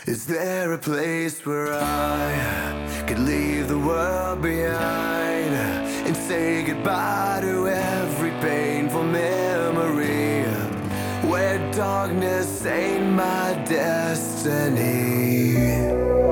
Is there a place where I could leave the world behind and say goodbye to every painful memory, where darkness ain't my destiny?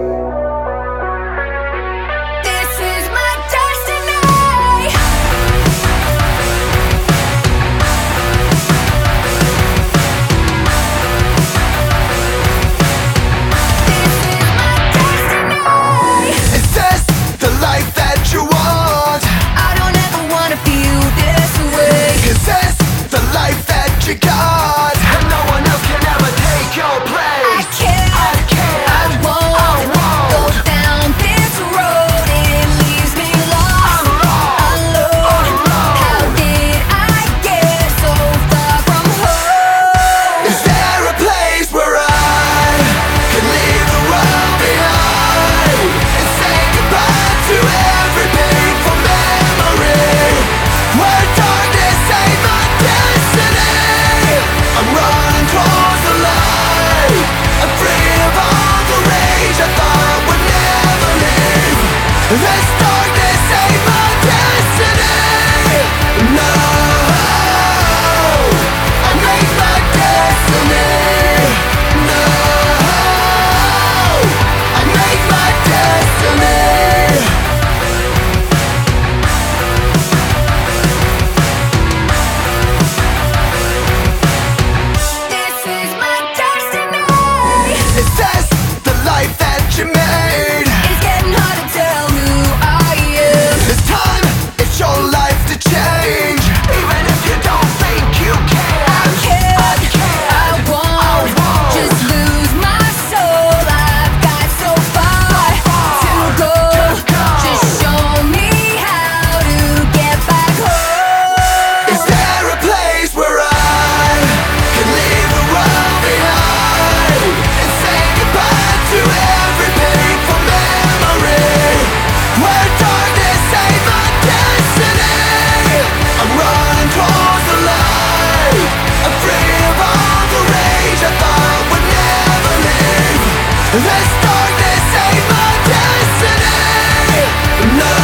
You got, and no one else can ever take your place. I won't go down this road. It leaves me lost, alone. How did I get so far from home? Is there a place where I can leave the world behind and say goodbye to every painful memory, where darkness ain't my destiny? I'm running towards the light. I'm free of all the rage I thought would never leave. This darkness ain't my destiny. No, I made my destiny. No, I made my destiny. Is this the life that you made? It's getting hard to tell who I am. It's time, it's your life to change, even if you don't think you can. I won't just lose my soul. I've got so far to go. Just show me how to get back home. Is there a place where I can leave the world behind and say goodbye to every painful memory, where darkness ain't my destiny? I'm running towards the light. I'm free of all the rage I thought would never leave. This darkness ain't my destiny. No,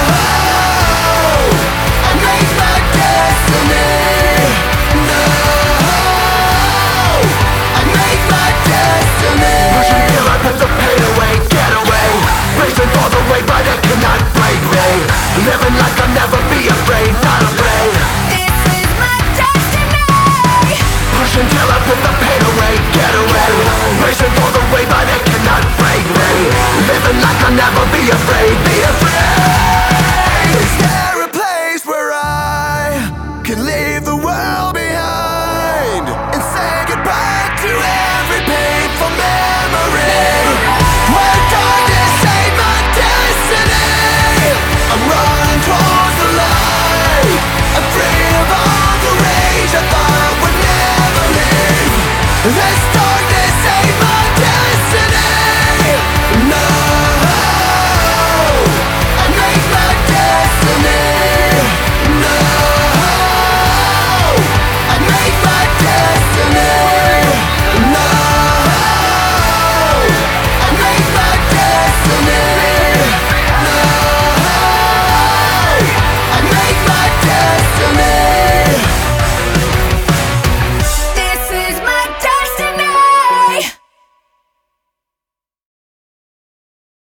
I made my destiny. No, I made my destiny. Pushing till I put the pain away, get away. Racing for the way, but it cannot break me. Living like I'll never be afraid, not afraid. This is my destiny. Pushing till I put the pain away, get away. Racing for the way, but it cannot break me. Living like I'll never be afraid.